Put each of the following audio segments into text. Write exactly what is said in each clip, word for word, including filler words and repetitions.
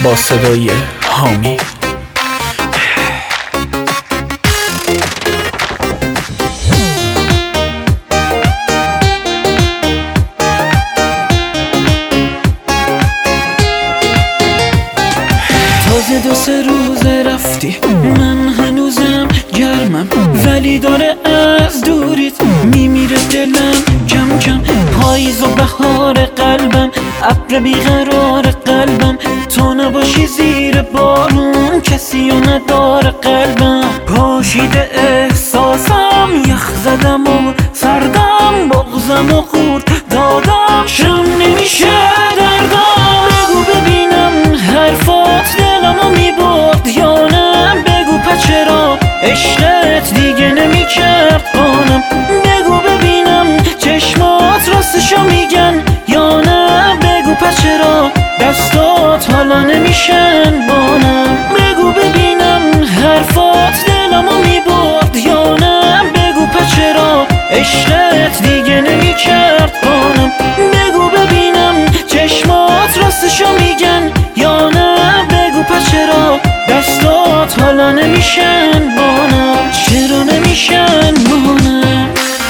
با صدای حامی. تازه دو سه روز رفتی، من هنوزم گرمم، ولی داره از دوریت میمیره دلم کم کم. پاییز و بهار قلبم، ابر بیقرار قلبم، تو نباشی زیر بارون کسی و نداره قلبم. پاشیده احساسم، یخ زدم و سردم، بغزم و خورد دادم، شم نمیشه دردم. بگو ببینم حرفات دلمو میبرد یا نه، بگو پس چرا عشقت دیگه نمیکرد قانم. بگو ببینم چشمات راستشو میگن یا نه، بگو پس چرا دستات حالا نمیشن بانم. بگو ببینم حرفات دلمو میبرد یا نه، بگو پس چرا عشقت دیگه نمیکرد قانم. بگو ببینم چشمات راستشو میگن یا نه، بگو پس چرا دستات حالا نمیشن بانم. چرا نمیشن بانم؟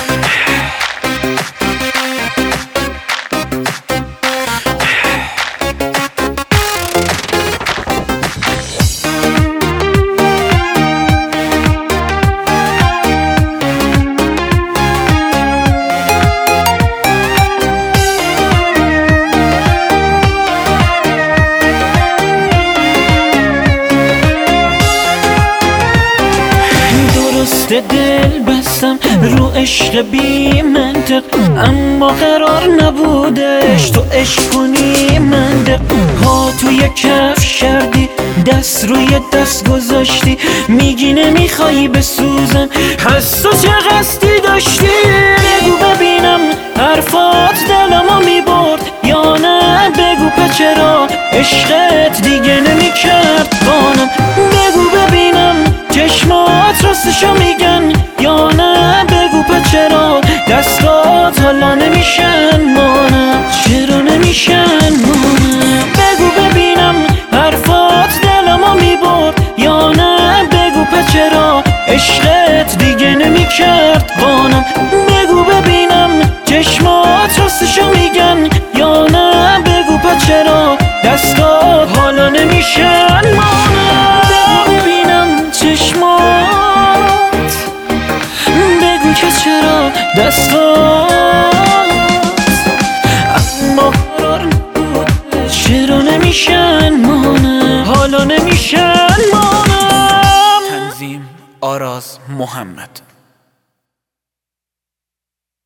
دل بستم رو عشق بی منطق، اما قرار نبودش تو عشق کنی منطق. ها توی کف کردی، دست روی دست گذاشتی، میگی نمیخوایی بسوزم، حساس چه قصدی داشتی؟ بگو ببینم حرفات دلمو میبرد یا نه، بگو پس چرا عشقت دیگه نمیکرد قانم. بگو ببینم چشمات راستشو میگن یا نه، بگو پس چرا دستات حالا نمیشن مانم. چرا نمیشن مانم؟ بگو ببینم حرفات دلمو میبرد یا نه، بگو پس چرا عشقت دیگه نمیکرد قانم. بگو ببینم چشمات راستشو میگن یا نه، بگو پس چرا دستات حالا نمیشن مانم. بگو ببینم چشمات، بگو که چرا دستات اما قرار نبود. چرا نمیشن مانم؟ حالا نمیشن مانم. تنظیم آراز محمد.